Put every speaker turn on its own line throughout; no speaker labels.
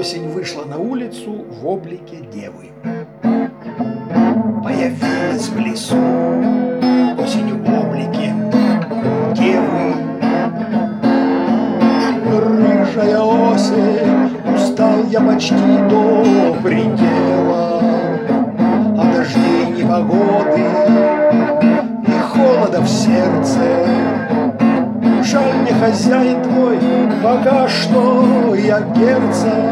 Осень вышла на улицу в облике девы. Появилась в лесу осень в облике девы. Рыжая осень, устал я почти до предела от дождей, непогоды и холода в сердце. Жаль мне, хозяин твой, пока что я герцог.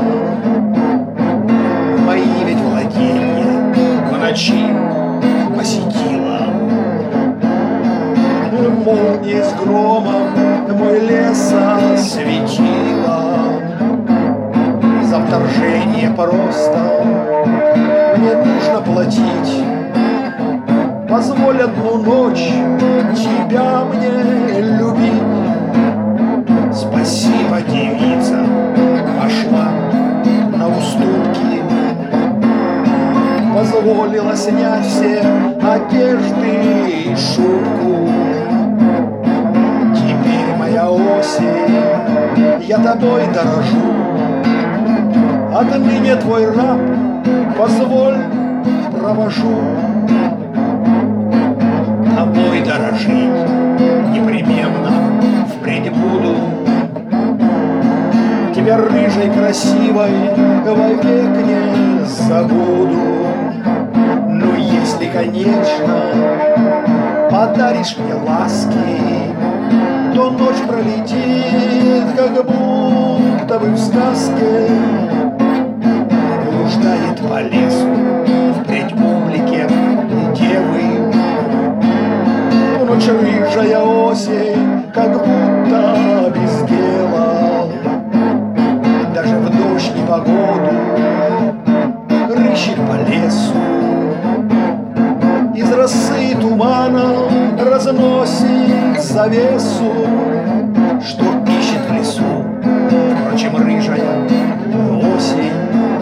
Мои ведь владения в ночи посетила молния с громом, мой лес осветила. За вторжение просто мне нужно платить. Позволь одну ночь тебя мне любить. Спасибо, девица, пошла на уступки. Позволила снять все одежды и шубку. Теперь моя осень, я тобой дорожу. Отныне твой раб, позволь, провожу. Тобой дорожить непременно впредь буду. Тебя рыжей красивой вовек не забуду. Ну, если, конечно, подаришь мне ласки, то ночь пролетит, как будто бы в сказке. Блуждает по лесу впредь в облике девы. Ночь рыжая осень, как будто без дела. Даже в дождь непогоду рыщет по лесу. Из росы тумана разносит завесу. Что ищет в лесу, впрочем, рыжая осень?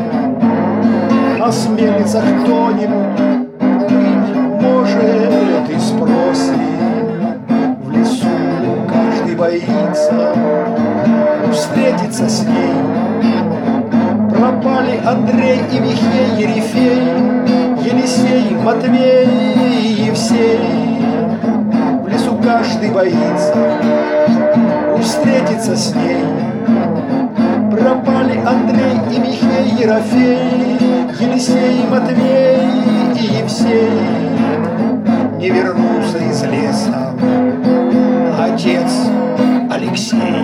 Осмелится кто-нибудь, быть может, и спросит. В лесу каждый боится встретиться с ней. Пропали Андрей и Михей, Ерифей, Елисей, Матвей и Евсей. В лесу каждый боится встретиться с ней. Пропали Андрей и Михей, Ерофей, Елисей, Матвей и Евсей. Не вернулся из леса отец Алексей.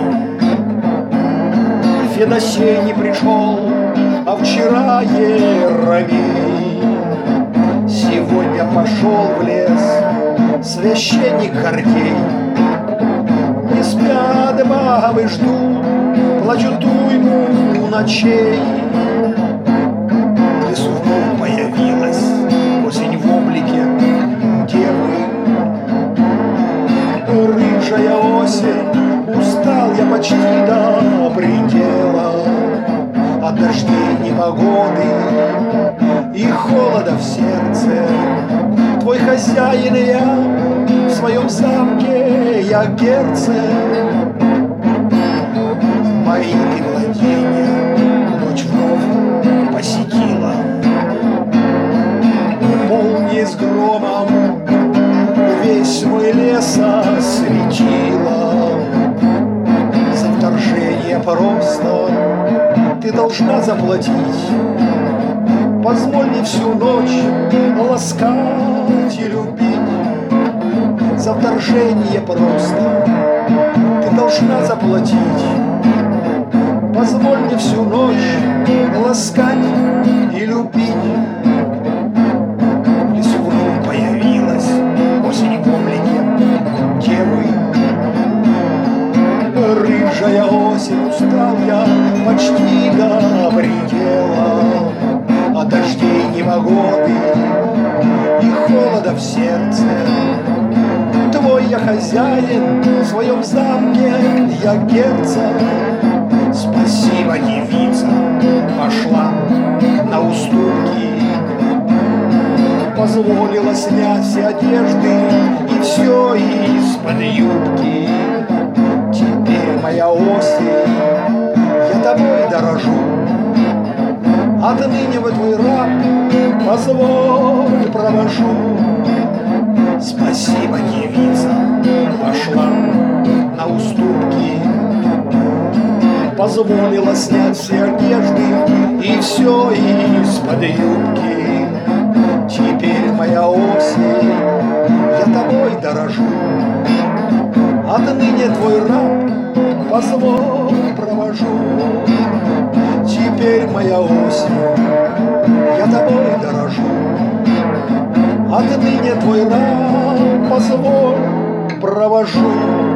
Федосей не пришел, а вчера Еромей. Сегодня пошел в лес священник Гордей. Не спят бабы, ждут, плачут уйму ночей. В лесу вновь появилась осень в облике девы. Рыжая осень, устал я почти до предела от дождей, непогоды и холода в сердце. Твой хозяин и я в своем замке, я герцог. Мои ты владения ночь вновь посетила. Молния с громом весь мой лес осветила. За вторжение просто ты должна заплатить. Позволь мне всю ночь ласкать и любить. За вторжение просто ты должна заплатить. Позволь мне всю ночь ласкать и любить. В лесу вновь появилась осень в облике девы. Рыжая осень, устал я почти до предела от дождей, непогоды и холода в сердце. Твой я хозяин в своем замке, я герцог. Спасибо, девица, пошла на уступки. Позволила снять все одежды и все из-под юбки. Теперь моя осень, я тобой дорожу. Отныне в твой раб позволь провожу. Спасибо, девица, пошла на уступки, позволила снять все одежды и все из-под юбки. Теперь моя осень, я тобой дорожу. Отныне твой раб позволь провожу. Теперь моя осень, я тобой дорожу. Отныне твой раб позволь провожу.